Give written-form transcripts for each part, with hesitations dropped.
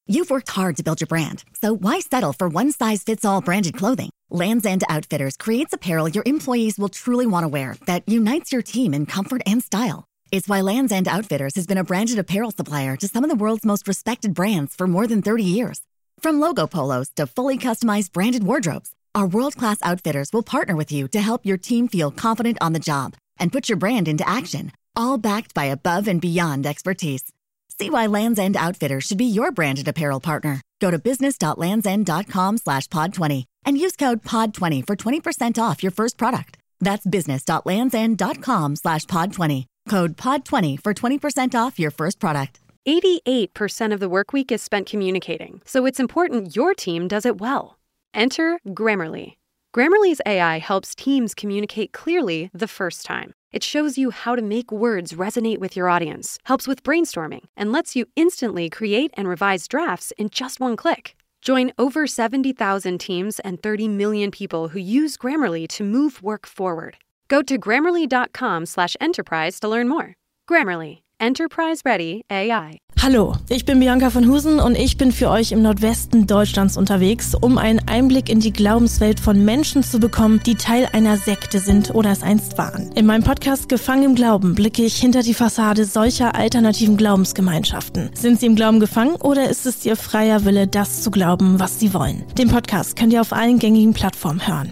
You've worked hard to build your brand, so why settle for one-size-fits-all branded clothing? Lands' End Outfitters creates apparel your employees will truly want to wear that unites your team in comfort and style. It's why Lands' End Outfitters has been a branded apparel supplier to some of the world's most respected brands for more than 30 years. From logo polos to fully customized branded wardrobes, our world-class outfitters will partner with you to help your team feel confident on the job and put your brand into action, all backed by above and beyond expertise. See why Lands' End Outfitters should be your branded apparel partner. Go to business.landsend.com/pod20 and use code POD20 for 20% off your first product. That's business.landsend.com/pod20. Code POD20 for 20% off your first product. 88% of the work week is spent communicating, so it's important your team does it well. Enter Grammarly. Grammarly's AI helps teams communicate clearly the first time. It shows you how to make words resonate with your audience, helps with brainstorming, and lets you instantly create and revise drafts in just one click. Join over 70,000 teams and 30 million people who use Grammarly to move work forward. Go to Grammarly.com/enterprise to learn more. Grammarly. Enterprise-ready AI. Hallo, ich bin Bianca von Husen und ich bin für euch im Nordwesten Deutschlands unterwegs, um einen Einblick in die Glaubenswelt von Menschen zu bekommen, die Teil einer Sekte sind oder es einst waren. In meinem Podcast Gefangen im Glauben blicke ich hinter die Fassade solcher alternativen Glaubensgemeinschaften. Sind sie im Glauben gefangen oder ist es ihr freier Wille, das zu glauben, was sie wollen? Den Podcast könnt ihr auf allen gängigen Plattformen hören.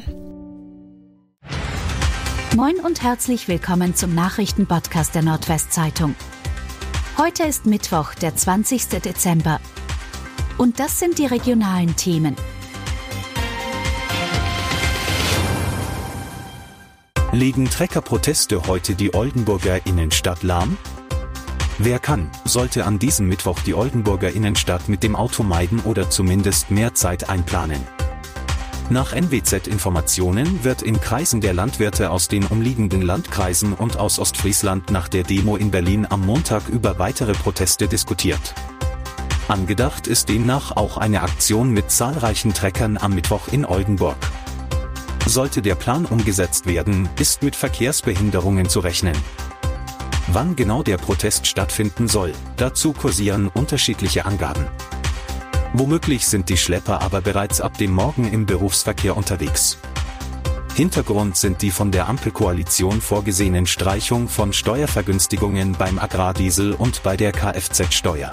Moin und herzlich willkommen zum Nachrichtenpodcast der Nordwestzeitung. Heute ist Mittwoch, der 20. Dezember. Und das sind die regionalen Themen. Legen Treckerproteste heute die Oldenburger Innenstadt lahm? Wer kann, sollte an diesem Mittwoch die Oldenburger Innenstadt mit dem Auto meiden oder zumindest mehr Zeit einplanen. Nach NWZ-Informationen wird in Kreisen der Landwirte aus den umliegenden Landkreisen und aus Ostfriesland nach der Demo in Berlin am Montag über weitere Proteste diskutiert. Angedacht ist demnach auch eine Aktion mit zahlreichen Treckern am Mittwoch in Oldenburg. Sollte der Plan umgesetzt werden, ist mit Verkehrsbehinderungen zu rechnen. Wann genau der Protest stattfinden soll, dazu kursieren unterschiedliche Angaben. Womöglich sind die Schlepper aber bereits ab dem Morgen im Berufsverkehr unterwegs. Hintergrund sind die von der Ampelkoalition vorgesehenen Streichung von Steuervergünstigungen beim Agrardiesel und bei der Kfz-Steuer.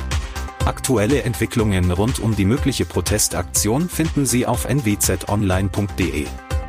Aktuelle Entwicklungen rund um die mögliche Protestaktion finden Sie auf nwzonline.de.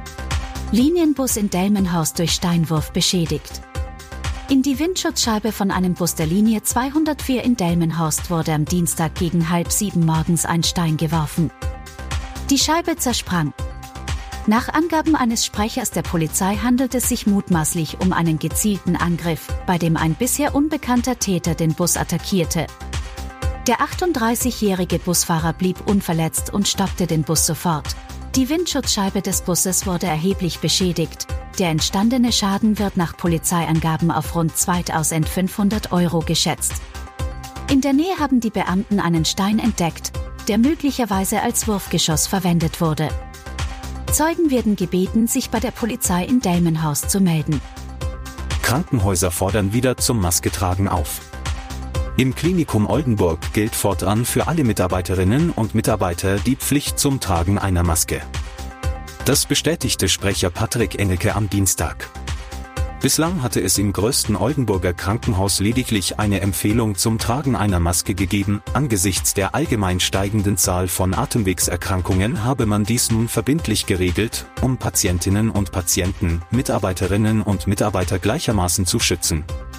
Linienbus in Delmenhorst durch Steinwurf beschädigt. In die Windschutzscheibe von einem Bus der Linie 204 in Delmenhorst wurde am Dienstag gegen 6:30 morgens ein Stein geworfen. Die Scheibe zersprang. Nach Angaben eines Sprechers der Polizei handelt es sich mutmaßlich um einen gezielten Angriff, bei dem ein bisher unbekannter Täter den Bus attackierte. Der 38-jährige Busfahrer blieb unverletzt und stoppte den Bus sofort. Die Windschutzscheibe des Busses wurde erheblich beschädigt. Der entstandene Schaden wird nach Polizeiangaben auf rund 2.500 € geschätzt. In der Nähe haben die Beamten einen Stein entdeckt, der möglicherweise als Wurfgeschoss verwendet wurde. Zeugen werden gebeten, sich bei der Polizei in Delmenhorst zu melden. Krankenhäuser fordern wieder zum Masketragen auf. Im Klinikum Oldenburg gilt fortan für alle Mitarbeiterinnen und Mitarbeiter die Pflicht zum Tragen einer Maske. Das bestätigte Sprecher Patrick Engelke am Dienstag. Bislang hatte es im größten Oldenburger Krankenhaus lediglich eine Empfehlung zum Tragen einer Maske gegeben. Angesichts der allgemein steigenden Zahl von Atemwegserkrankungen habe man dies nun verbindlich geregelt, um Patientinnen und Patienten, Mitarbeiterinnen und Mitarbeiter gleichermaßen zu schützen.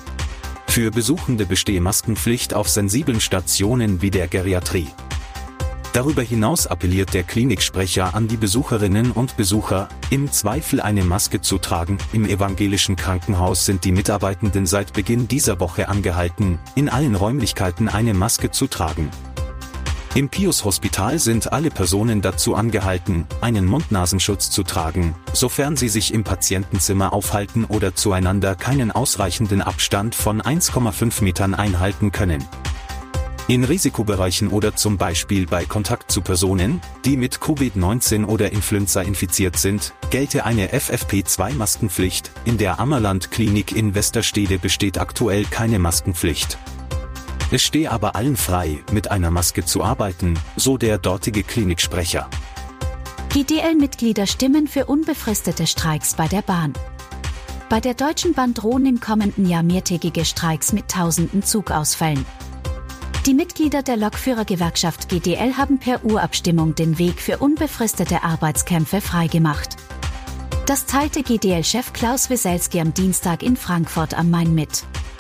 Für Besuchende bestehe Maskenpflicht auf sensiblen Stationen wie der Geriatrie. Darüber hinaus appelliert der Kliniksprecher an die Besucherinnen und Besucher, im Zweifel eine Maske zu tragen. Im evangelischen Krankenhaus sind die Mitarbeitenden seit Beginn dieser Woche angehalten, in allen Räumlichkeiten eine Maske zu tragen. Im Pius-Hospital sind alle Personen dazu angehalten, einen Mund-Nasenschutz zu tragen, sofern sie sich im Patientenzimmer aufhalten oder zueinander keinen ausreichenden Abstand von 1,5 Metern einhalten können. In Risikobereichen oder zum Beispiel bei Kontakt zu Personen, die mit Covid-19 oder Influenza infiziert sind, gelte eine FFP2-Maskenpflicht. In der Ammerland-Klinik in Westerstede besteht aktuell keine Maskenpflicht. Es stehe aber allen frei, mit einer Maske zu arbeiten, so der dortige Kliniksprecher. GDL-Mitglieder stimmen für unbefristete Streiks bei der Bahn. Bei der Deutschen Bahn drohen im kommenden Jahr mehrtägige Streiks mit tausenden Zugausfällen. Die Mitglieder der Lokführergewerkschaft GDL haben per Urabstimmung den Weg für unbefristete Arbeitskämpfe freigemacht. Das teilte GDL-Chef Klaus Wieselski am Dienstag in Frankfurt am Main mit.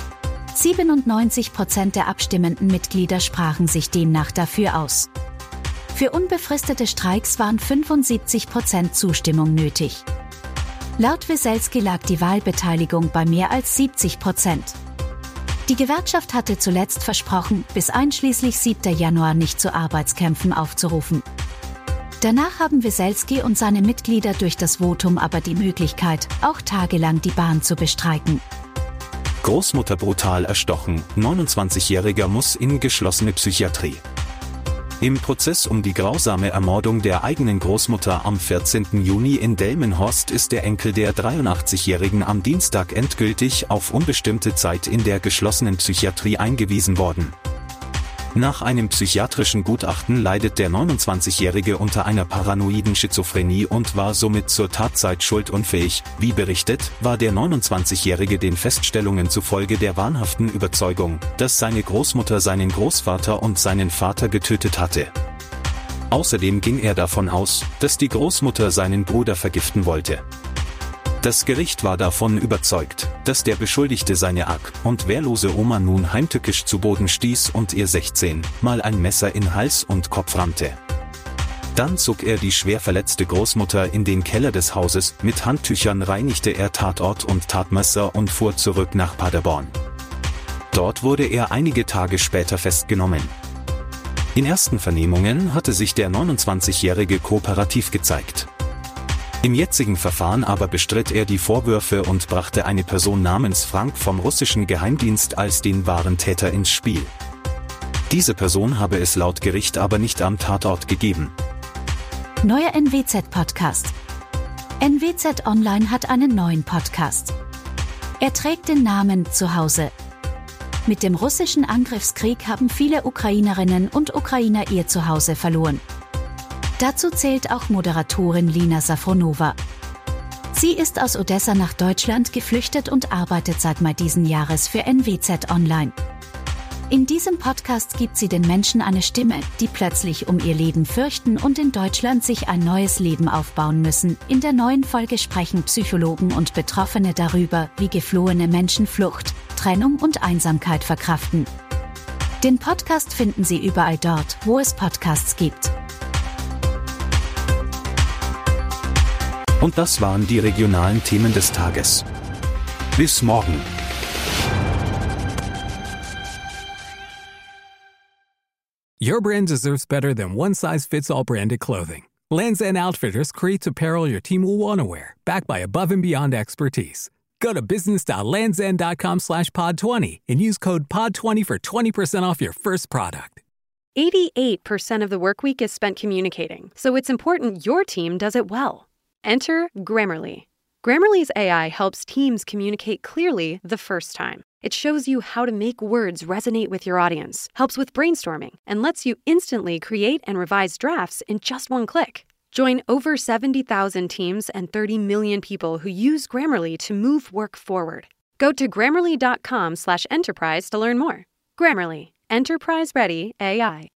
97% der abstimmenden Mitglieder sprachen sich demnach dafür aus. Für unbefristete Streiks waren 75% Zustimmung nötig. Laut Wieselski lag die Wahlbeteiligung bei mehr als 70%. Die Gewerkschaft hatte zuletzt versprochen, bis einschließlich 7. Januar nicht zu Arbeitskämpfen aufzurufen. Danach haben Wieselski und seine Mitglieder durch das Votum aber die Möglichkeit, auch tagelang die Bahn zu bestreiken. Großmutter brutal erstochen, 29-Jähriger muss in geschlossene Psychiatrie. Im Prozess um die grausame Ermordung der eigenen Großmutter am 14. Juni in Delmenhorst ist der Enkel der 83-Jährigen am Dienstag endgültig auf unbestimmte Zeit in der geschlossenen Psychiatrie eingewiesen worden. Nach einem psychiatrischen Gutachten leidet der 29-Jährige unter einer paranoiden Schizophrenie und war somit zur Tatzeit schuldunfähig. Wie berichtet, war der 29-Jährige den Feststellungen zufolge der wahnhaften Überzeugung, dass seine Großmutter seinen Großvater und seinen Vater getötet hatte. Außerdem ging er davon aus, dass die Großmutter seinen Bruder vergiften wollte. Das Gericht war davon überzeugt, dass der Beschuldigte seine arg und wehrlose Oma nun heimtückisch zu Boden stieß und ihr 16 Mal ein Messer in Hals und Kopf rammte. Dann zog er die schwer verletzte Großmutter in den Keller des Hauses, mit Handtüchern reinigte er Tatort und Tatmesser und fuhr zurück nach Paderborn. Dort wurde er einige Tage später festgenommen. In ersten Vernehmungen hatte sich der 29-Jährige kooperativ gezeigt. Im jetzigen Verfahren aber bestritt er die Vorwürfe und brachte eine Person namens Frank vom russischen Geheimdienst als den wahren Täter ins Spiel. Diese Person habe es laut Gericht aber nicht am Tatort gegeben. Neuer NWZ-Podcast. NWZ Online hat einen neuen Podcast. Er trägt den Namen Zuhause. Mit dem russischen Angriffskrieg haben viele Ukrainerinnen und Ukrainer ihr Zuhause verloren. Dazu zählt auch Moderatorin Lina Safronova. Sie ist aus Odessa nach Deutschland geflüchtet und arbeitet seit Mai diesen Jahres für NWZ Online. In diesem Podcast gibt sie den Menschen eine Stimme, die plötzlich um ihr Leben fürchten und in Deutschland sich ein neues Leben aufbauen müssen. In der neuen Folge sprechen Psychologen und Betroffene darüber, wie geflohene Menschen Flucht, Trennung und Einsamkeit verkraften. Den Podcast finden Sie überall dort, wo es Podcasts gibt. Und das waren die regionalen Themen des Tages. Bis morgen. Your brand deserves better than one-size-fits-all branded clothing. Lands' End Outfitters creates apparel your team will want to wear, backed by above-and-beyond expertise. Go to business.landsend.com/pod20 and use code POD20 for 20% off your first product. 88% of the workweek is spent communicating, so it's important your team does it well. Enter Grammarly. Grammarly's AI helps teams communicate clearly the first time. It shows you how to make words resonate with your audience, helps with brainstorming, and lets you instantly create and revise drafts in just one click. Join over 70,000 teams and 30 million people who use Grammarly to move work forward. Go to Grammarly.com/enterprise to learn more. Grammarly. Enterprise-ready AI.